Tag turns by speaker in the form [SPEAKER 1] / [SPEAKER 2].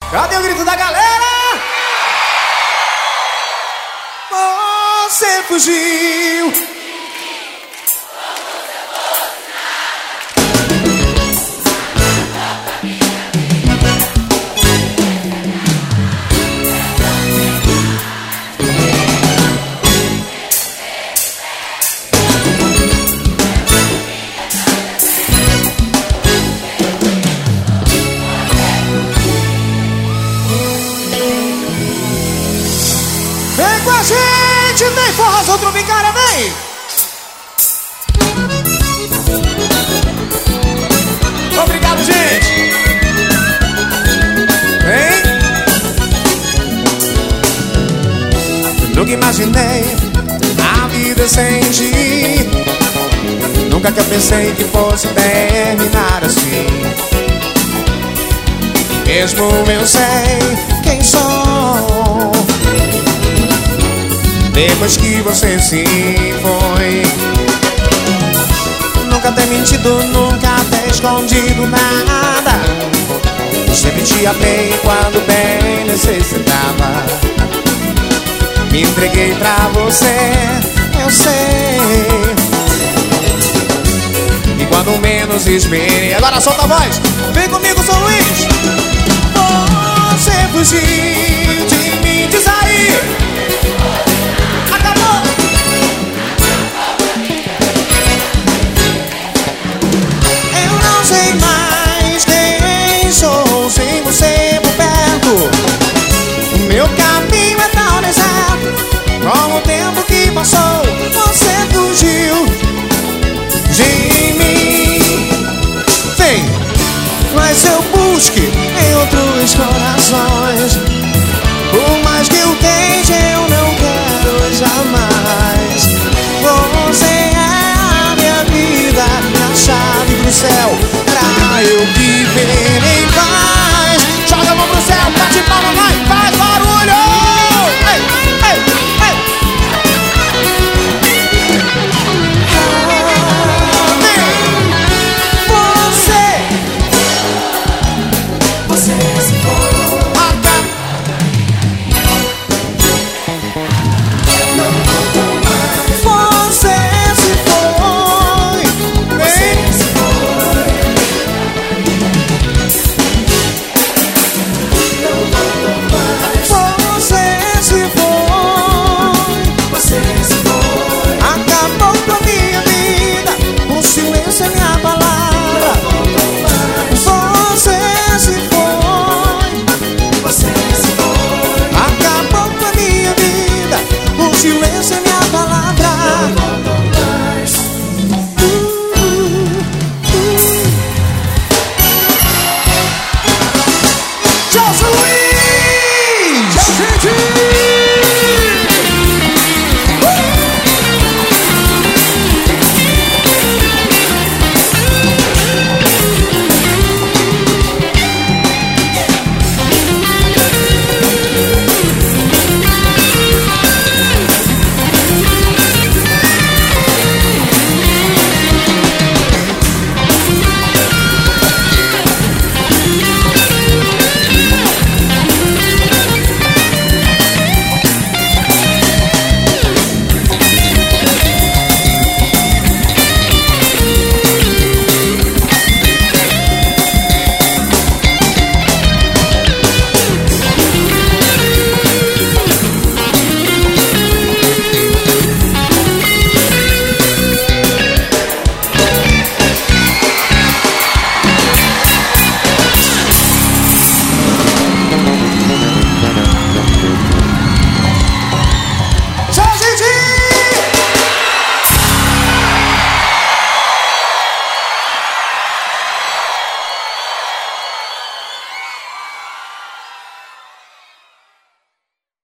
[SPEAKER 1] Cadê o grito da galera? Você fugiu. Vem com a gente, vem forrozão tropicália, vem! Obrigado, gente! Vem! Nunca imaginei a vida sem ti. Nunca que eu pensei que fosse terminar assim. Mesmo eu sei quem sou, depois que você se foi. Nunca ter mentido, nunca ter escondido nada. Sempre te amei quando bem necessitava. Me entreguei pra você, eu sei. E quando menos esperei. Agora solta a voz, vem comigo, São Luís. Você fugiu.